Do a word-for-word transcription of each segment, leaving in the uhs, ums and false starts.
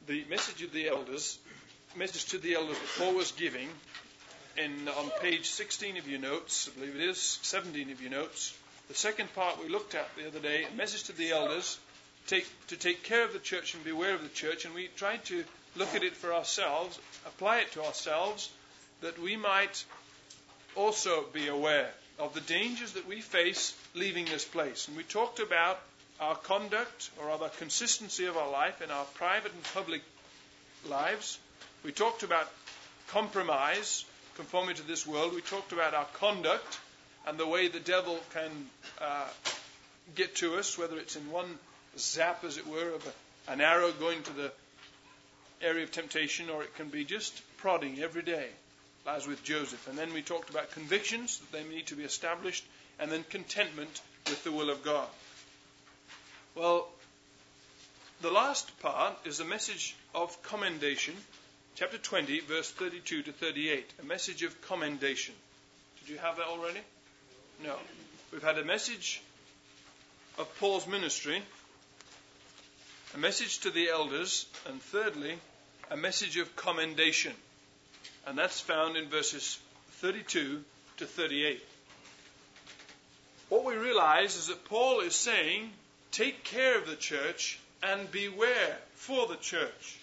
the message of the elders, message to the elders that Paul was giving in on page sixteen of your notes, I believe it is, seventeen of your notes. The second part we looked at the other day, a message to the elders take, to take care of the church and beware of the church, and we tried to look at it for ourselves, apply it to ourselves, that we might also be aware of the dangers that we face leaving this place. And we talked about our conduct, or rather consistency of our life in our private and public lives. We talked about compromise, conformity to this world. We talked about our conduct and the way the devil can uh, get to us, whether it's in one zap, as it were, of a, an arrow going to the area of temptation, or it can be just prodding every day, as with Joseph. And then we talked about convictions, that they need to be established, and then contentment with the will of God. Well, the last part is a message of commendation, chapter twenty, verse thirty-two to thirty-eight, a message of commendation. Did you have that already? No. We've had a message of Paul's ministry, a message to the elders, and thirdly, a message of commendation. And that's found in verses thirty-two to thirty-eight. What we realize is that Paul is saying, take care of the church and beware for the church.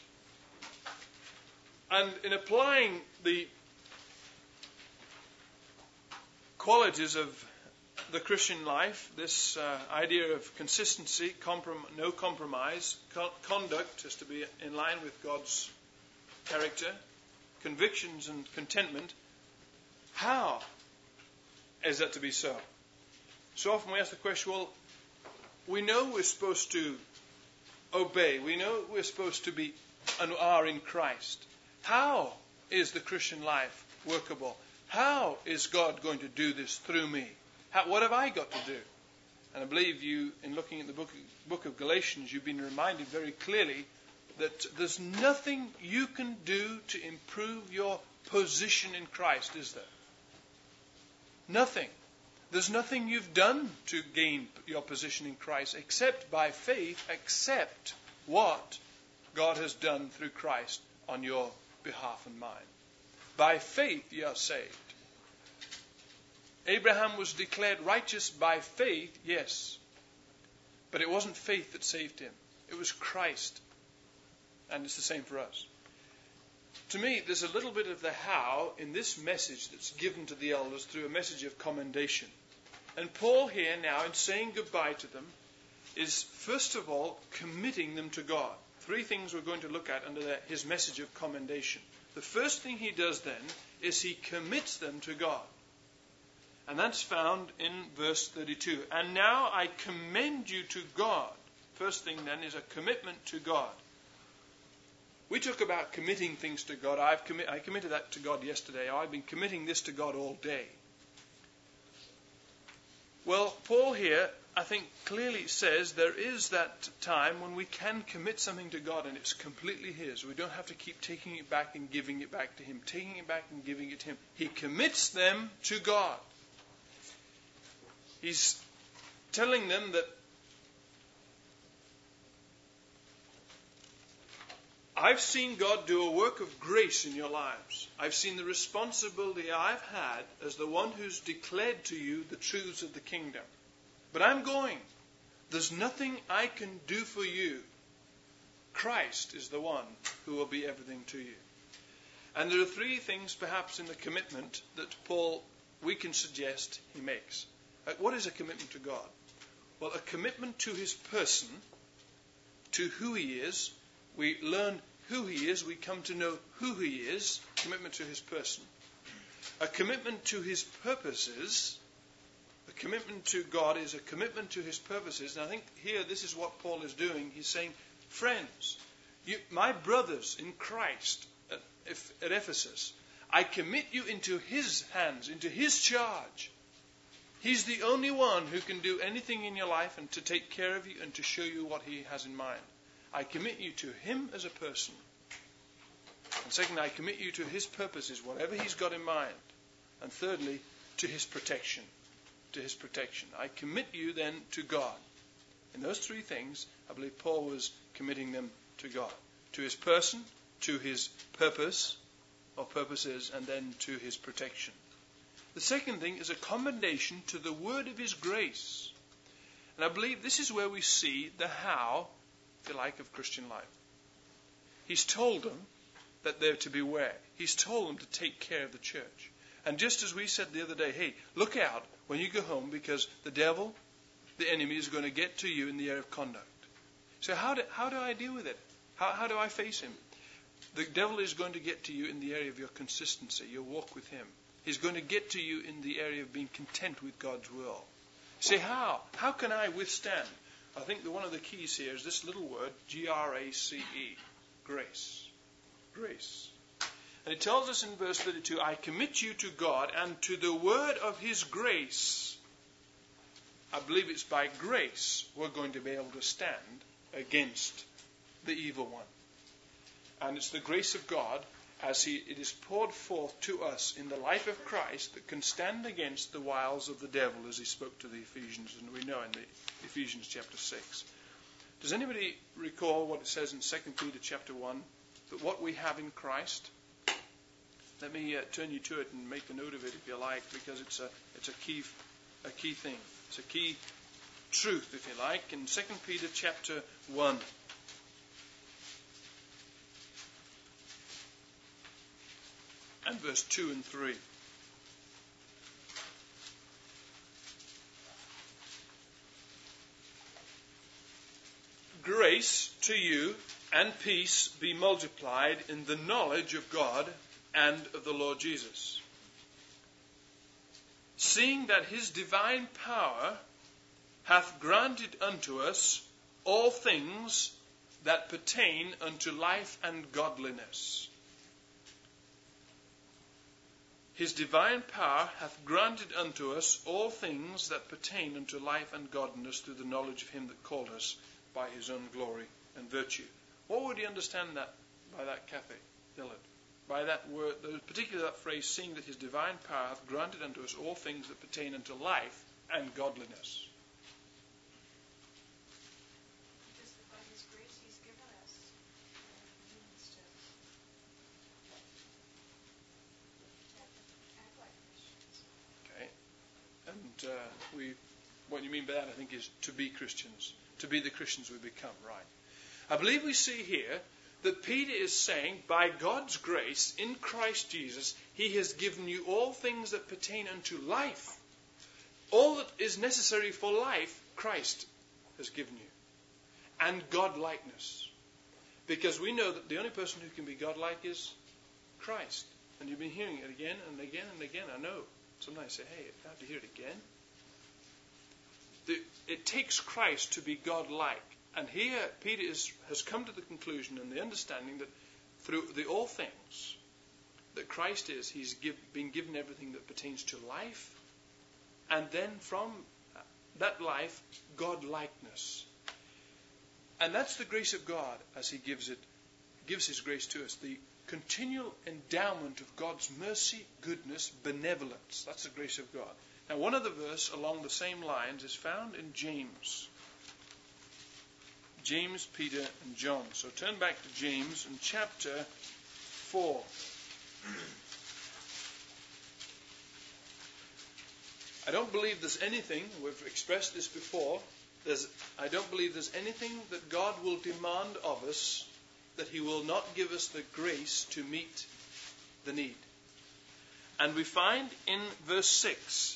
And in applying the qualities of the Christian life, this uh, idea of consistency, comprom- no compromise, co- conduct is to be in line with God's character, convictions and contentment, how is that to be so? So often we ask the question, well, we know we're supposed to obey. We know we're supposed to be and are in Christ. How is the Christian life workable? How is God going to do this through me? How, what have I got to do? And I believe you, in looking at the book, book of Galatians, you've been reminded very clearly that there's nothing you can do to improve your position in Christ, is there? Nothing. There's nothing you've done to gain your position in Christ except by faith, accept what God has done through Christ on your behalf and mine. By faith you are saved. Abraham was declared righteous by faith, yes. But it wasn't faith that saved him. It was Christ. And it's the same for us. To me, there's a little bit of the how in this message that's given to the elders through a message of commendation. And Paul here now, in saying goodbye to them, is first of all committing them to God. Three things we're going to look at under the, his message of commendation. The first thing he does then is he commits them to God. And that's found in verse thirty-two. And now I commend you to God. First thing then is a commitment to God. We talk about committing things to God. I've commi- I committed that to God yesterday. I've been committing this to God all day. Well, Paul here, I think, clearly says there is that time when we can commit something to God and it's completely His. We don't have to keep taking it back and giving it back to Him, taking it back and giving it to Him. He commits them to God. He's telling them that I've seen God do a work of grace in your lives. I've seen the responsibility I've had as the one who's declared to you the truths of the kingdom. But I'm going. There's nothing I can do for you. Christ is the one who will be everything to you. And there are three things perhaps in the commitment that Paul, we can suggest he makes. What is a commitment to God? Well, a commitment to His person, to who He is. We learn who He is. We come to know who He is. Commitment to His person. A commitment to His purposes. A commitment to God is a commitment to His purposes. And I think here this is what Paul is doing. He's saying, friends, you, my brothers in Christ at, at Ephesus, I commit you into His hands, into His charge. He's the only one who can do anything in your life and to take care of you and to show you what He has in mind. I commit you to Him as a person. And secondly, I commit you to His purposes, whatever He's got in mind. And thirdly, to His protection. To His protection. I commit you then to God. In those three things, I believe Paul was committing them to God. to his person, to his purpose or purposes, and then to his protection. The second thing is a commendation to the word of his grace. And I believe this is where we see the how, if you like, of Christian life. He's told them that they're to beware. He's told them to take care of the church. And just as we said the other day, hey, look out when you go home, because the devil, the enemy, is going to get to you in the area of conduct. So how do, how do I deal with it? How, how do I face him? The devil is going to get to you in the area of your consistency, your walk with him. He's going to get to you in the area of being content with God's will. Say, how? How can I withstand? I think that one of the keys here is this little word, G R A C E, grace. Grace. And it tells us in verse thirty-two, I commit you to God and to the word of his grace. I believe it's by grace we're going to be able to stand against the evil one. And it's the grace of God, as he, it is poured forth to us in the life of Christ, that can stand against the wiles of the devil, as he spoke to the Ephesians, and we know in the Ephesians chapter six. Does anybody recall what it says in Second Peter chapter one, that what we have in Christ? Let me uh, turn you to it and make a note of it if you like, because it's a it's a key a key thing. It's a key truth, if you like, in Second Peter chapter one. And verse two and three. Grace to you and peace be multiplied in the knowledge of God and of the Lord Jesus, seeing that his divine power hath granted unto us all things that pertain unto life and godliness. His divine power hath granted unto us all things that pertain unto life and godliness through the knowledge of him that called us by his own glory and virtue. What would you understand that by that, Kathy Dillard? By that word, particularly that phrase, seeing that his divine power hath granted unto us all things that pertain unto life and godliness. Just by his grace he's given us the means to act like Christians. Okay. And uh, we, what you mean by that, I think, is to be Christians. To be the Christians we become, right. I believe we see here that Peter is saying, by God's grace in Christ Jesus, he has given you all things that pertain unto life. All that is necessary for life, Christ has given you. And God-likeness. Because we know that the only person who can be God-like is Christ. And you've been hearing it again and again and again. I know. Sometimes I say, hey, I have to hear it again. The, it takes Christ to be God-like. And here Peter is, has come to the conclusion and the understanding that through the all things that Christ is, he's give, been given everything that pertains to life, and then from that life, God-likeness. And that's the grace of God as he gives it, gives his grace to us. The continual endowment of God's mercy, goodness, benevolence. That's the grace of God. Now, one other verse along the same lines is found in James. James, Peter, and John. So turn back to James in chapter four. I don't believe there's anything, we've expressed this before, there's, I don't believe there's anything that God will demand of us that he will not give us the grace to meet the need. And we find in verse six,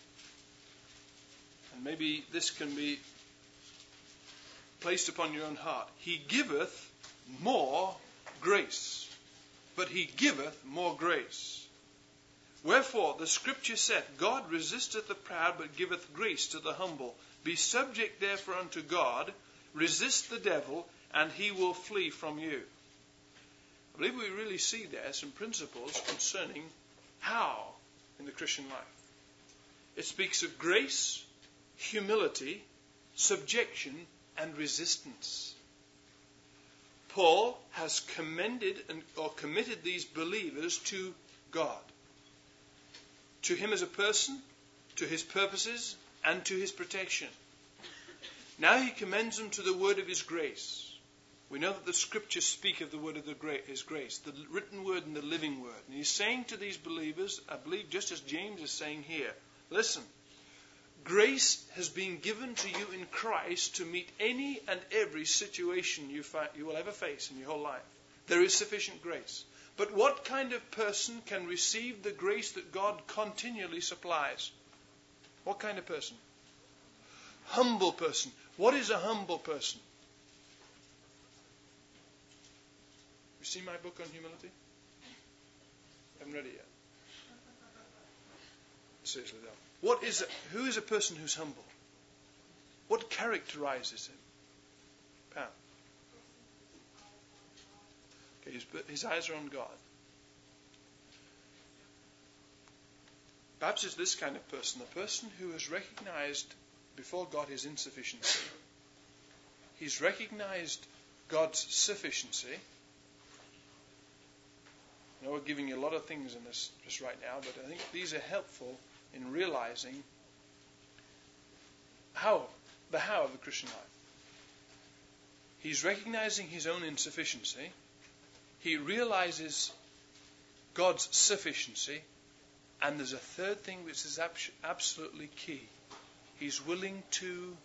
and maybe this can be placed upon your own heart. He giveth more grace. But he giveth more grace. Wherefore the scripture saith, God resisteth the proud, but giveth grace to the humble. Be subject therefore unto God, resist the devil, and he will flee from you. I believe we really see there some principles concerning how in the Christian life. It speaks of grace, humility, subjection, and resistance. Paul has commended and, or committed these believers to God. To him as a person, to his purposes, and to his protection. Now he commends them to the word of his grace, We know that the Scriptures speak of the word of the gra- His grace, the written word and the living word. And He's saying to these believers, I believe just as James is saying here, listen, grace has been given to you in Christ to meet any and every situation you, fi- you will ever face in your whole life. There is sufficient grace. But what kind of person can receive the grace that God continually supplies? What kind of person? Humble person. What is a humble person? You see my book on humility? I haven't read it yet. Seriously though. What is a, who is a person who's humble? What characterizes him? Pam. Okay, his, his eyes are on God. Perhaps it's this kind of person, the person who has recognized before God his insufficiency. He's recognized God's sufficiency. I know we're giving you a lot of things in this just right now, but I think these are helpful in realizing how, the how of the Christian life. He's recognizing his own insufficiency. He realizes God's sufficiency. And there's a third thing which is ab- absolutely key. He's willing to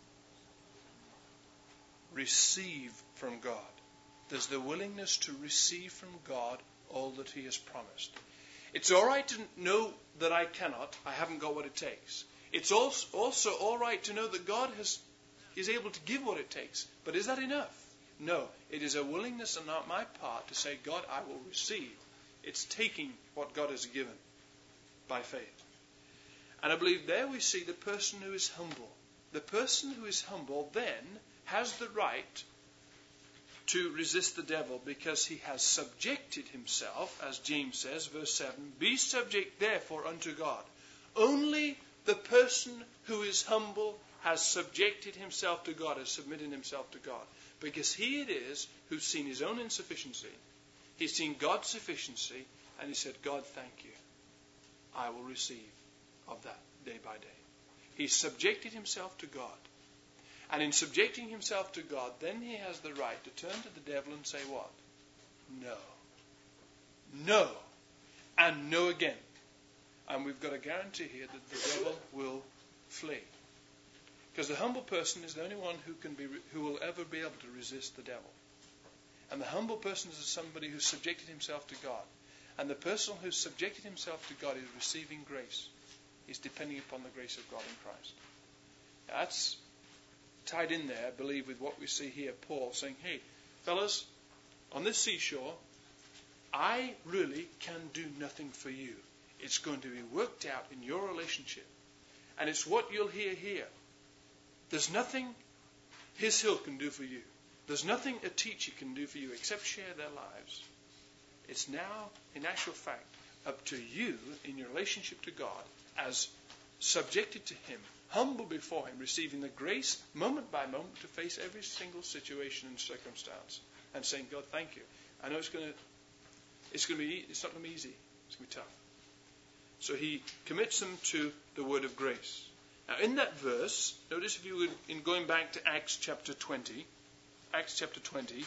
receive from God. There's the willingness to receive from God all that He has promised. It's all right to know that I cannot, I haven't got what it takes. It's also, also all right to know that God has, is able to give what it takes. But is that enough? No. It is a willingness on my part to say, God, I will receive. It's taking what God has given by faith. And I believe there we see the person who is humble. The person who is humble then has the right to resist the devil because he has subjected himself, as James says, verse seven, be subject therefore unto God. Only the person who is humble has subjected himself to God, has submitted himself to God. Because he it is who's seen his own insufficiency. He's seen God's sufficiency, and he said, God, thank you. I will receive of that day by day. He subjected himself to God. And in subjecting himself to God, then he has the right to turn to the devil and say what? No. No. And no again. And we've got a guarantee here that the devil will flee. Because the humble person is the only one who can be, who will ever be able to resist the devil. And the humble person is somebody who subjected himself to God. And the person who's subjected himself to God is receiving grace. He's depending upon the grace of God in Christ. Now that's tied in there, I believe, with what we see here, Paul saying, hey, fellas, on this seashore, I really can do nothing for you. It's going to be worked out in your relationship. And it's what you'll hear here. There's nothing His Hill can do for you. There's nothing a teacher can do for you except share their lives. It's now, in actual fact, up to you in your relationship to God as subjected to Him, humble before Him, receiving the grace moment by moment to face every single situation and circumstance, and saying, God, thank you. I know it's going to, it's going to be, it's not going to be easy. It's going to be tough. So he commits them to the word of grace. Now, in that verse, notice if you would, in going back to Acts chapter twenty, Acts chapter twenty.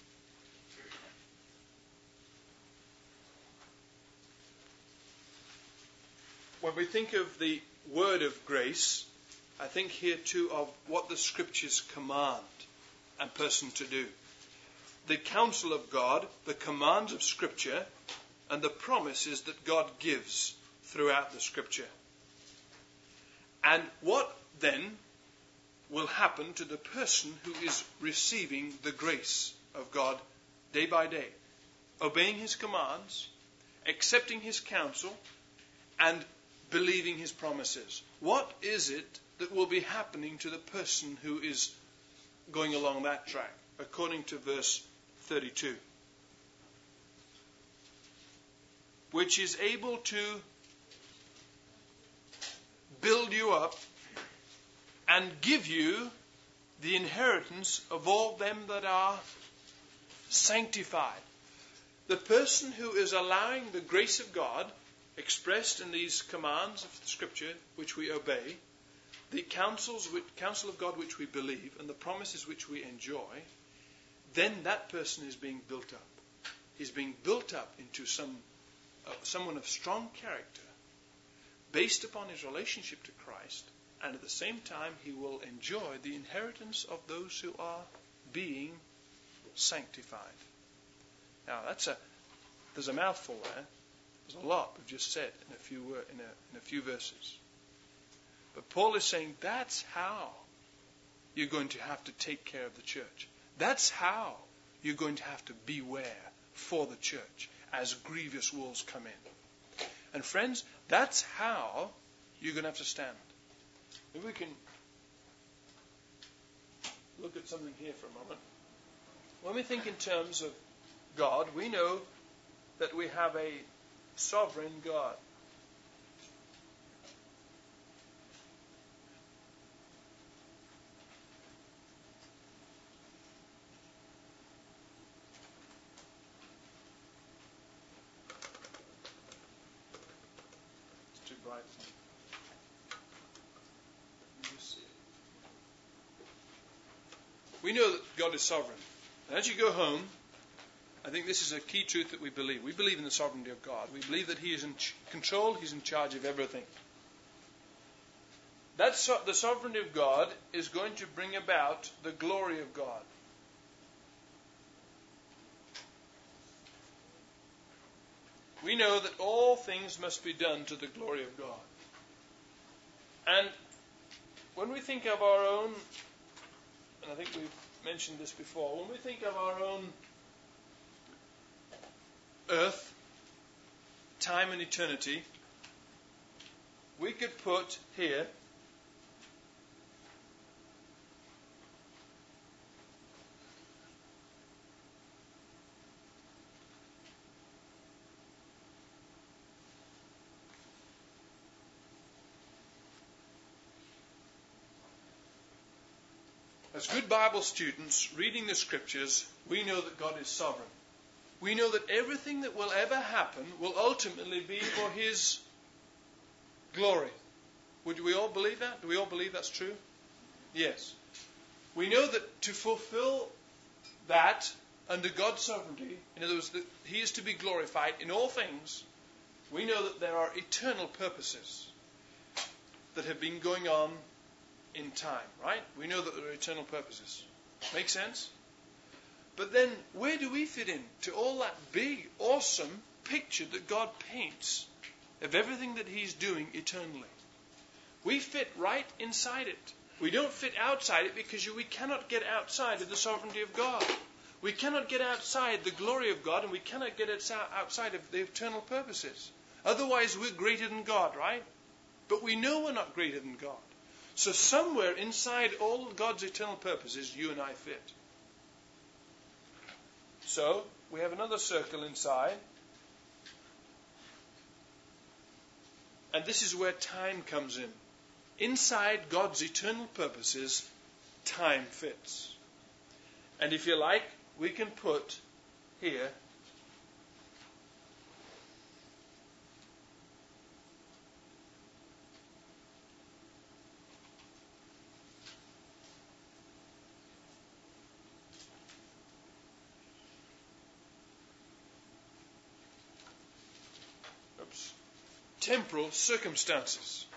When we think of the word of grace, I think here too of what the Scriptures command a person to do. The counsel of God, the commands of Scripture, and the promises that God gives throughout the Scripture. And what then will happen to the person who is receiving the grace of God day by day, obeying His commands, accepting His counsel, and believing His promises? What is it that will be happening to the person who is going along that track, according to verse thirty-two? Which is able to build you up and give you the inheritance of all them that are sanctified. The person who is allowing the grace of God expressed in these commands of the Scripture which we obey, the counsels, counsel of God which we believe, and the promises which we enjoy, then that person is being built up. He's being built up into some uh, someone of strong character, based upon his relationship to Christ, and at the same time he will enjoy the inheritance of those who are being sanctified. Now that's a there's a mouthful there. There's a lot we've just said in a few in a, in a few verses. But Paul is saying that's how you're going to have to take care of the church. That's how you're going to have to beware for the church as grievous wolves come in. And friends, that's how you're going to have to stand. Maybe we can look at something here for a moment. When we think in terms of God, we know that we have a sovereign God. It's too bright. Let me just see it. We know that God is sovereign. And as you go home, I think this is a key truth that we believe. We believe in the sovereignty of God. We believe that He is in control, He's in charge of everything. That so- the sovereignty of God is going to bring about the glory of God. We know that all things must be done to the glory of God. And when we think of our own, and I think we've mentioned this before, when we think of our own earth, time and eternity, we could put here as good Bible students reading the Scriptures, we know that God is sovereign. We know that everything that will ever happen will ultimately be for His glory. Would we all believe that? Do we all believe that's true? Yes. We know that to fulfill that under God's sovereignty, in other words, that He is to be glorified in all things, we know that there are eternal purposes that have been going on in time, right? We know that there are eternal purposes. Make sense? But then, where do we fit in to all that big, awesome picture that God paints of everything that He's doing eternally? We fit right inside it. We don't fit outside it because we cannot get outside of the sovereignty of God. We cannot get outside the glory of God, and we cannot get outside of the eternal purposes. Otherwise, we're greater than God, right? But we know we're not greater than God. So somewhere inside all of God's eternal purposes, you and I fit. So, we have another circle inside. And this is where time comes in. Inside God's eternal purposes, time fits. And if you like, we can put here temporal circumstances.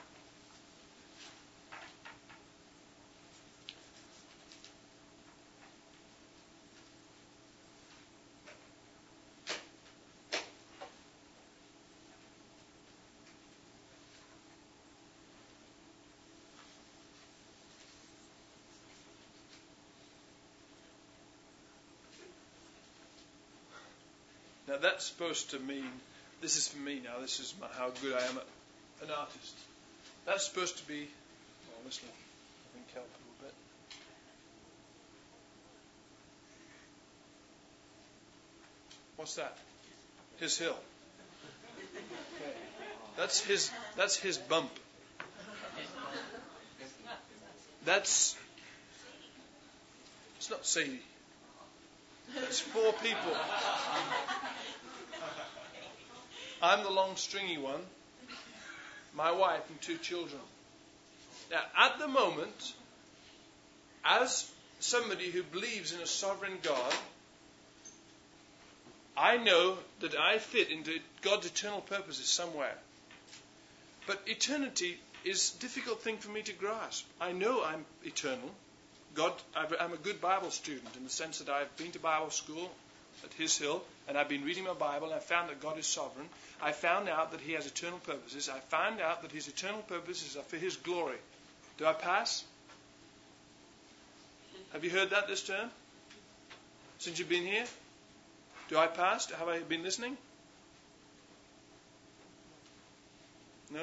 Now that's supposed to mean, this is for me now, this is my, how good I am at an artist. That's supposed to be, well, listen, I think help a little bit. What's that? His hill. Okay. That's his, that's his bump. That's, it's not Sadie. That's four people. I'm the long stringy one, my wife and two children. Now, at the moment, as somebody who believes in a sovereign God, I know that I fit into God's eternal purposes somewhere. But eternity is a difficult thing for me to grasp. I know I'm eternal. God, I'm a good Bible student in the sense that I've been to Bible school at His Hill, and I've been reading my Bible, and I found that God is sovereign. I found out that He has eternal purposes. I found out that His eternal purposes are for His glory. Do I pass? Have you heard that this term? Since you've been here? Do I pass? Have I been listening? No?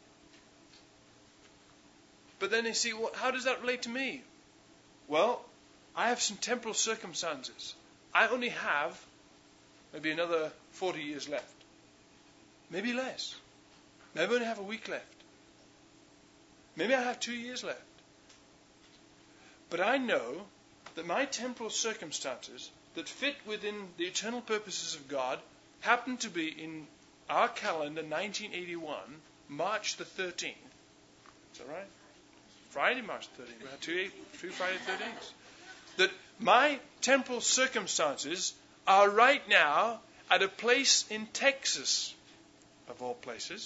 But then you see, well, how does that relate to me? Well, I have some temporal circumstances. I only have maybe another forty years left. Maybe less. Maybe I only have a week left. Maybe I have two years left. But I know that my temporal circumstances that fit within the eternal purposes of God happen to be in our calendar nineteen eighty-one, March the thirteenth. Is that right? Friday, March the thirteenth. We had two, two Friday the thirteenth. That my temporal circumstances are right now at a place in Texas, of all places,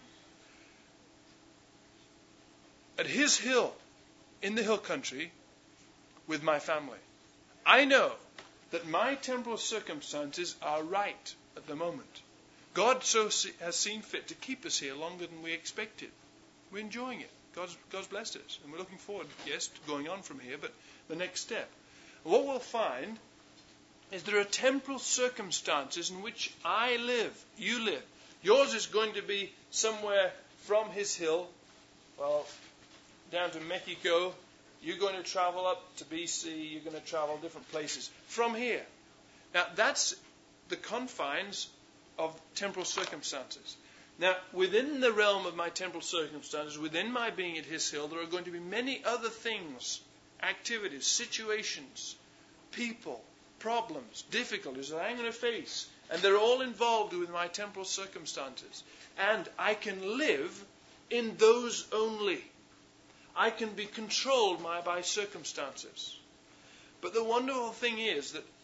at His Hill, in the hill country, with my family. I know that my temporal circumstances are right at the moment. God so has seen fit to keep us here longer than we expected. We're enjoying it. God's, God's blessed us. And we're looking forward, yes, to going on from here, but the next step. What we'll find is there are temporal circumstances in which I live, you live. Yours is going to be somewhere from His Hill, well, down to Mexico. You're going to travel up to B C. You're going to travel different places from here. Now, that's the confines of temporal circumstances. Now, within the realm of my temporal circumstances, within my being at His Hill, there are going to be many other things, activities, situations, people, problems, difficulties that I'm going to face. And they're all involved with my temporal circumstances. And I can live in those only. I can be controlled by, by circumstances. But the wonderful thing is that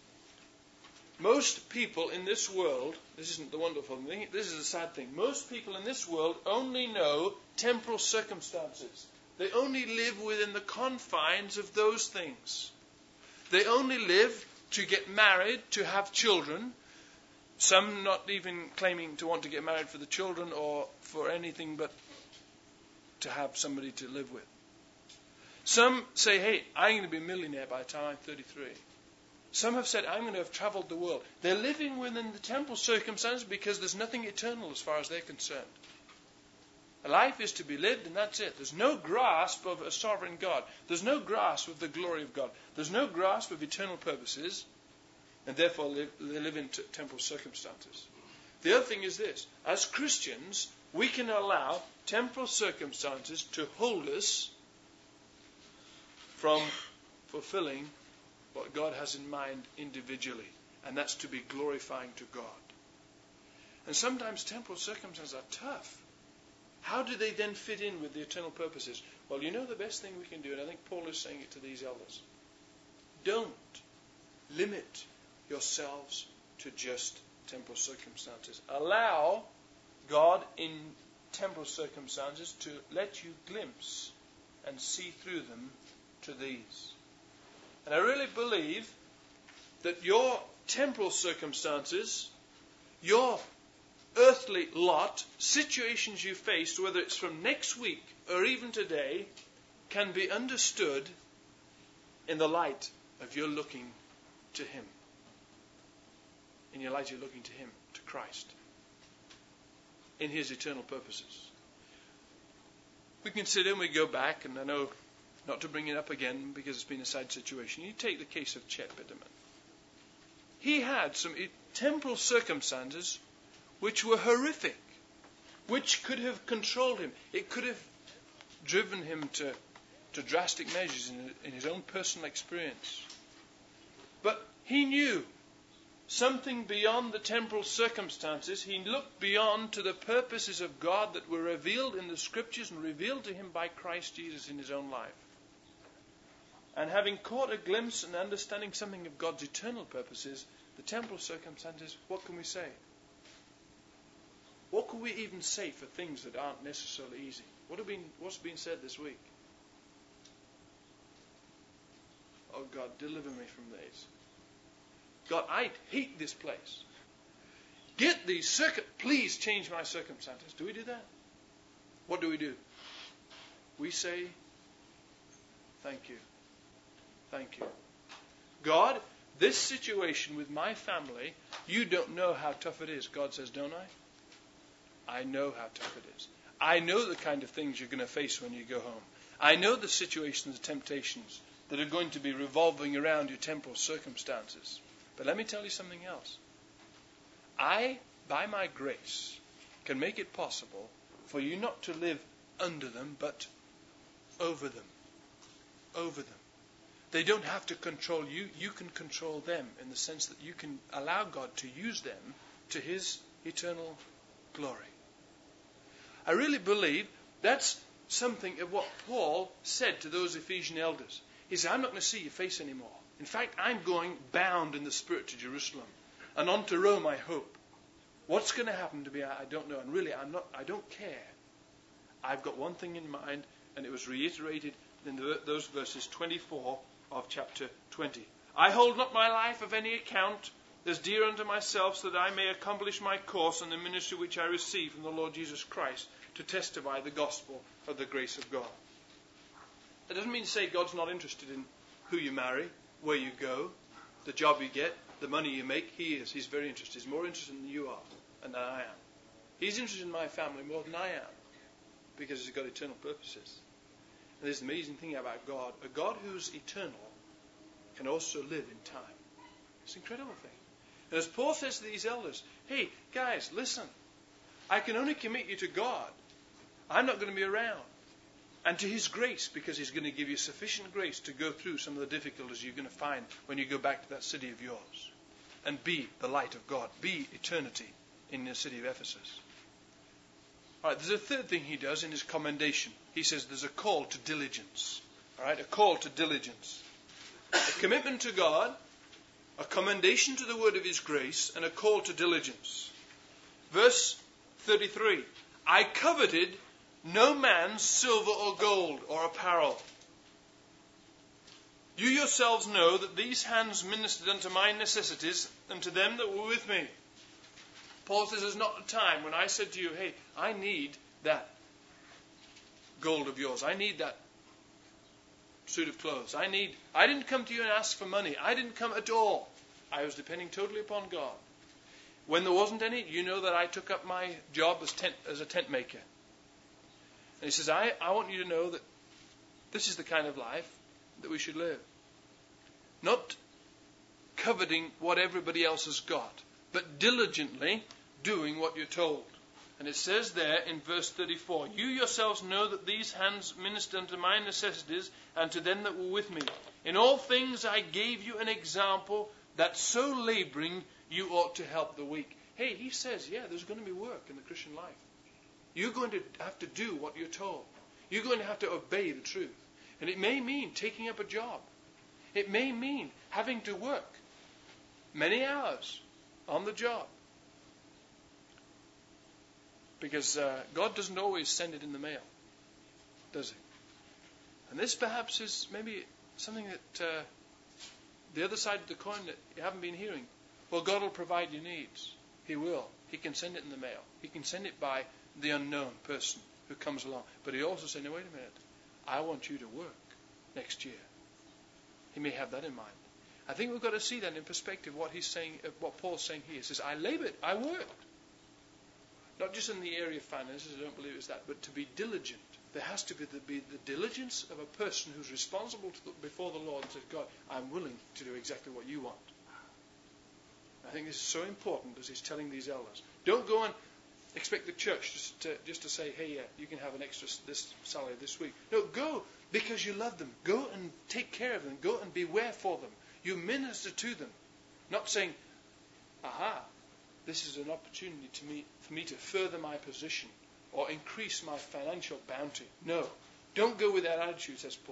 most people in this world, this isn't the wonderful thing, this is the sad thing. Most people in this world only know temporal circumstances. They only live within the confines of those things. They only live to get married, to have children. Some not even claiming to want to get married for the children or for anything but to have somebody to live with. Some say, hey, I'm going to be a millionaire by the time I'm thirty-three. Some have said, I'm going to have traveled the world. They're living within the temporal circumstances because there's nothing eternal as far as they're concerned. A life is to be lived and that's it. There's no grasp of a sovereign God. There's no grasp of the glory of God. There's no grasp of eternal purposes, and therefore live, they live in t- temporal circumstances. The other thing is this. As Christians, we can allow temporal circumstances to hold us from fulfilling what God has in mind individually, and that's to be glorifying to God. And sometimes temporal circumstances are tough. How do they then fit in with the eternal purposes? Well, you know the best thing we can do, and I think Paul is saying it to these elders. Don't limit yourselves to just temporal circumstances. Allow God in temporal circumstances to let you glimpse and see through them to these. And I really believe that your temporal circumstances, your earthly lot, situations you face, whether it's from next week or even today, can be understood in the light of your looking to Him. In your light, you're looking to Him, to Christ, in His eternal purposes. We consider, and we go back, and I know not to bring it up again because it's been a sad situation. You take the case of Chet Biderman. He had some temporal circumstances which were horrific, which could have controlled him. It could have driven him to, to drastic measures in, in his own personal experience. But he knew something beyond the temporal circumstances. He looked beyond to the purposes of God that were revealed in the Scriptures and revealed to him by Christ Jesus in his own life. And having caught a glimpse and understanding something of God's eternal purposes, the temporal circumstances, what can we say? What can we even say for things that aren't necessarily easy? What have been, what's been said this week? Oh God, deliver me from these. God, I hate this place. Get these circuit. Please change my circumstances. Do we do that? What do we do? We say, thank you. Thank you. God, this situation with my family, you don't know how tough it is. God says, don't I? I know how tough it is. I know the kind of things you're going to face when you go home. I know the situations, the temptations that are going to be revolving around your temporal circumstances. But let me tell you something else. I, by my grace, can make it possible for you not to live under them, but over them. Over them. They don't have to control you. You can control them in the sense that you can allow God to use them to His eternal glory. I really believe that's something of what Paul said to those Ephesian elders. He said, I'm not going to see your face anymore. In fact, I'm going bound in the Spirit to Jerusalem. And on to Rome, I hope. What's going to happen to me, I don't know. And really, I'm not, I don't care. I've got one thing in mind, and it was reiterated in the, those verses twenty-four of chapter twenty. I hold not my life of any account as dear unto myself, so that I may accomplish my course in the ministry which I received from the Lord Jesus Christ, to testify the gospel of the grace of God. That doesn't mean to say God's not interested in who you marry, where you go, the job you get, the money you make. He is. He's very interested. He's more interested than you are and than I am. He's interested in my family more than I am, because He's got eternal purposes. And there's an amazing thing about God. A God who's eternal can also live in time. It's an incredible thing. And as Paul says to these elders, hey, guys, listen. I can only commit you to God. I'm not going to be around. And to His grace, because He's going to give you sufficient grace to go through some of the difficulties you're going to find when you go back to that city of yours. And be the light of God. Be eternity in the city of Ephesus. All right, there's a third thing He does in His commendation. He says there's a call to diligence. All right, a call to diligence. A commitment to God, a commendation to the word of His grace, and a call to diligence. Verse thirty-three. I coveted no man's silver or gold or apparel. You yourselves know that these hands ministered unto my necessities and to them that were with me. Paul says there's not a time when I said to you, hey, I need that gold of yours. I need that suit of clothes. I need. I didn't come to you and ask for money. I didn't come at all. I was depending totally upon God. When there wasn't any, you know that I took up my job as, tent, as a tent maker. And he says, I, I want you to know that this is the kind of life that we should live. Not coveting what everybody else has got, but diligently doing what you're told. And it says there in verse thirty-four, you yourselves know that these hands minister unto my necessities and to them that were with me. In all things I gave you an example, that so laboring you ought to help the weak. Hey, he says, yeah, there's going to be work in the Christian life. You're going to have to do what you're told. You're going to have to obey the truth. And it may mean taking up a job. It may mean having to work many hours on the job. Because uh, God doesn't always send it in the mail, does He? And this perhaps is maybe something that uh, the other side of the coin that you haven't been hearing. Well, God will provide your needs. He will. He can send it in the mail. He can send it by the unknown person who comes along. But He also said, no, wait a minute. I want you to work next year. He may have that in mind. I think we've got to see that in perspective, what he's saying, what Paul's saying here. He says, I labored, I worked. Not just in the area of finances, I don't believe it's that, but to be diligent. There has to be the, be the diligence of a person who's responsible to the, before the Lord and says, God, I'm willing to do exactly what you want. I think this is so important as he's telling these elders. Don't go and expect the church just to, just to say, hey, yeah, you can have an extra this salary this week. No, go because you love them. Go and take care of them. Go and beware for them. You minister to them. Not saying, aha, this is an opportunity to me, for me to further my position or increase my financial bounty. No. Don't go with that attitude, says Paul.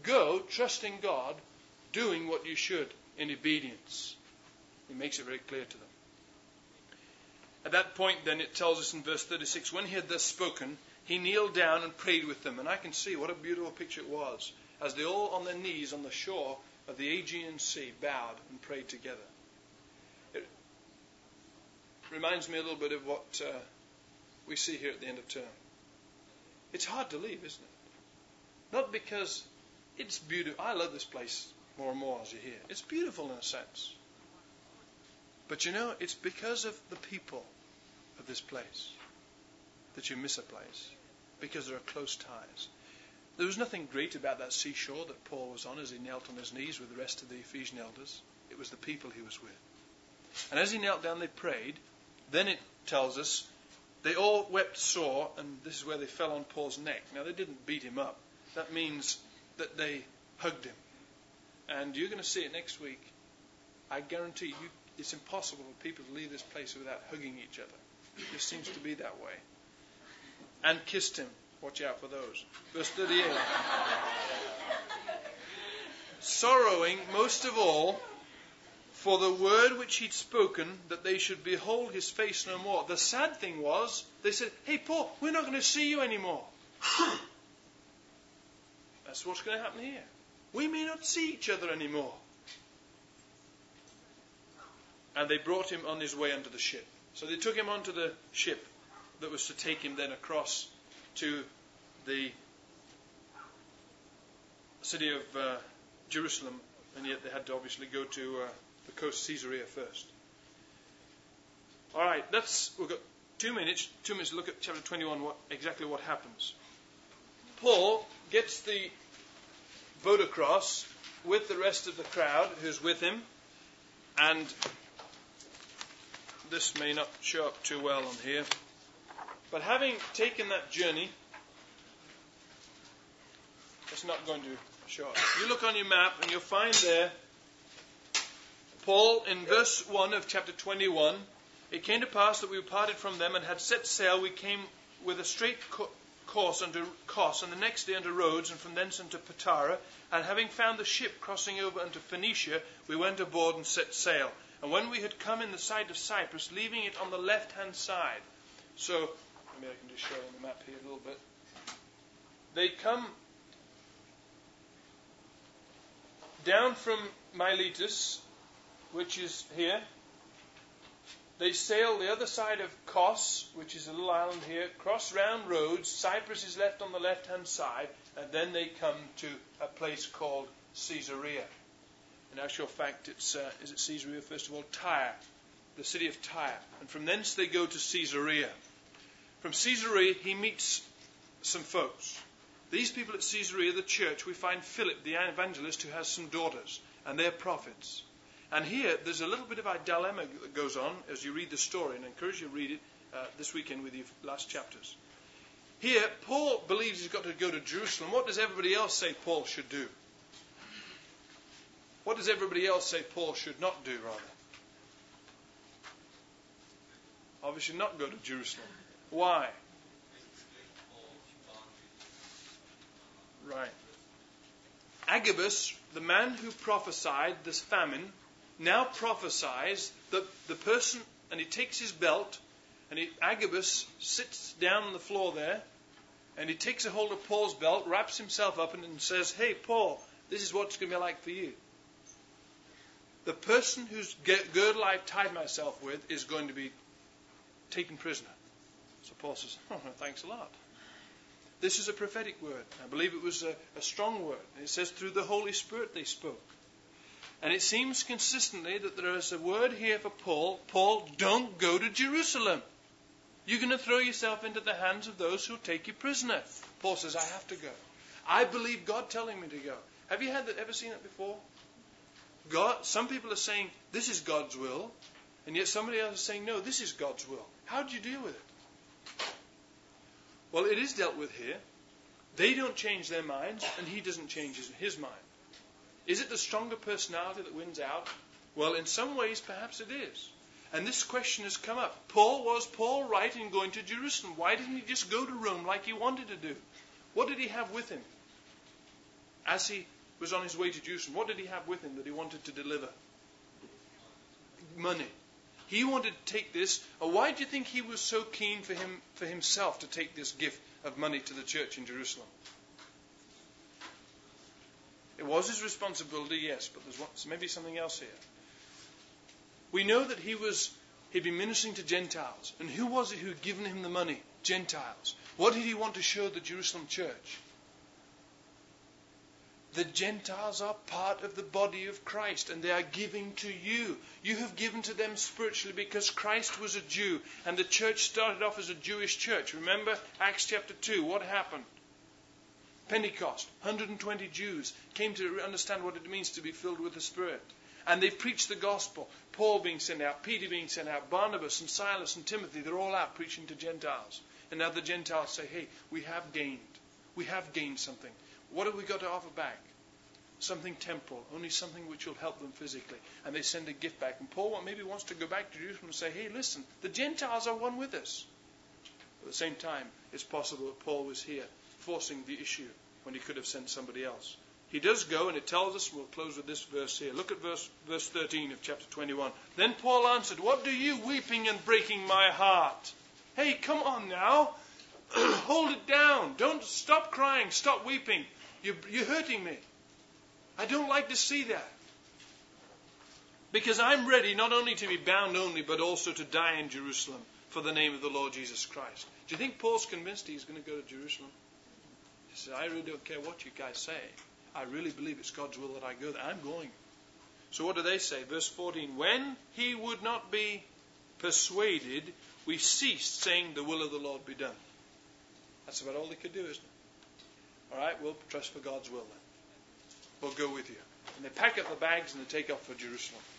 Go, trusting God, doing what you should in obedience. He makes it very clear to them. At that point, then, it tells us in verse thirty-six, when he had thus spoken, he kneeled down and prayed with them. And I can see what a beautiful picture it was, as they all on their knees on the shore of the Aegean Sea bowed and prayed together. It reminds me a little bit of what uh, we see here at the end of term. It's hard to leave, isn't it? Not because it's beautiful. I love this place more and more as you hear. It's beautiful in a sense. But you know, it's because of the people of this place that you miss a place, because there are close ties. There was nothing great about that seashore that Paul was on as he knelt on his knees with the rest of the Ephesian elders. It was the people he was with. And as he knelt down, they prayed. Then it tells us they all wept sore, and this is where they fell on Paul's neck. Now, they didn't beat him up. That means that they hugged him. And you're going to see it next week. I guarantee you, it's impossible for people to leave this place without hugging each other. It just seems to be that way. And kissed him. Watch out for those. Verse thirty-eight. Sorrowing most of all for the word which he'd spoken, that they should behold his face no more. The sad thing was, they said, hey, Paul, we're not going to see you anymore. That's what's going to happen here. We may not see each other anymore. And they brought him on his way onto the ship. So they took him onto the ship that was to take him then across to the city of uh, Jerusalem, and yet they had to obviously go to uh, the coast of Caesarea first. All right, let's. We've got two minutes. Two minutes to look at chapter twenty-one. What exactly what happens? Paul gets the boat across with the rest of the crowd who's with him, and this may not show up too well on here. But having taken that journey, it's not going to show up. You look on your map and you'll find there, Paul, in verse one of chapter twenty-one, it came to pass that we parted from them and had set sail. We came with a straight co- course unto Kos, and the next day unto Rhodes, and from thence unto Patara. And having found the ship crossing over unto Phoenicia, we went aboard and set sail. And when we had come in the sight of Cyprus, leaving it on the left-hand side. So, maybe I can just show on the map here a little bit. They come down from Miletus, which is here. They sail the other side of Kos, which is a little island here, cross round Rhodes. Cyprus is left on the left-hand side, and then they come to a place called Caesarea. In actual fact, it's uh, is it Caesarea first of all? Tyre, the city of Tyre. And from thence they go to Caesarea. From Caesarea he meets some folks. These people at Caesarea, the church, we find Philip, the evangelist, who has some daughters, and they're prophets. And here there's a little bit of a dilemma that goes on as you read the story, and I encourage you to read it uh, this weekend with your last chapters. Here, Paul believes he's got to go to Jerusalem. What does everybody else say Paul should do? What does everybody else say Paul should not do, rather? Obviously not go to Jerusalem. Why? Right. Agabus, the man who prophesied this famine, now prophesies that the person, and he takes his belt, and he, Agabus sits down on the floor there, and he takes a hold of Paul's belt, wraps himself up, and, and says, hey, Paul, this is what it's going to be like for you. The person whose girdle I've tied myself with is going to be taken prisoner. So Paul says, oh, thanks a lot. This is a prophetic word. I believe it was a, a strong word. It says through the Holy Spirit they spoke. And it seems consistently that there is a word here for Paul. Paul, don't go to Jerusalem. You're going to throw yourself into the hands of those who will take you prisoner. Paul says, I have to go. I believe God telling me to go. Have you had that, ever seen it before? God, some people are saying, this is God's will. And yet somebody else is saying, no, this is God's will. How do you deal with it? Well, it is dealt with here. They don't change their minds, and he doesn't change his, his mind. Is it the stronger personality that wins out? Well, in some ways, perhaps it is. And this question has come up. Paul, was Paul right in going to Jerusalem? Why didn't he just go to Rome like he wanted to do? What did he have with him? as he was on his way to Jerusalem, what did he have with him that he wanted to deliver? Money. He wanted to take this. Or why do you think he was so keen for him for himself to take this gift of money to the church in Jerusalem? It was his responsibility, yes, but there's maybe something else here. We know that he was he'd been ministering to Gentiles. And who was it who had given him the money? Gentiles. What did he want to show the Jerusalem church? The Gentiles are part of the body of Christ, and they are giving to you. You have given to them spiritually because Christ was a Jew, and the church started off as a Jewish church. Remember Acts chapter two, what happened? Pentecost, one hundred twenty Jews came to understand what it means to be filled with the Spirit. And they preached the gospel. Paul being sent out, Peter being sent out, Barnabas and Silas and Timothy, they're all out preaching to Gentiles. And now the Gentiles say, hey, we have gained. We have gained something. What have we got to offer back? Something temporal, only something which will help them physically. And they send a gift back. And Paul maybe wants to go back to Jerusalem and say, hey, listen, the Gentiles are one with us. At the same time, it's possible that Paul was here forcing the issue when he could have sent somebody else. He does go, and it tells us, we'll close with this verse here. Look at verse, verse thirteen of chapter twenty-one. Then Paul answered, what do you weeping and breaking my heart? Hey, come on now. Hold it down. Don't stop crying. Stop weeping. You're, you're hurting me. I don't like to see that. Because I'm ready not only to be bound only, but also to die in Jerusalem for the name of the Lord Jesus Christ. Do you think Paul's convinced he's going to go to Jerusalem? He said, I really don't care what you guys say. I really believe it's God's will that I go there. I'm going. So what do they say? Verse fourteen, when he would not be persuaded, we ceased saying the will of the Lord be done. That's about all they could do, isn't it? All right, we'll trust for God's will then. We'll go with you. And they pack up the bags and they take off for Jerusalem.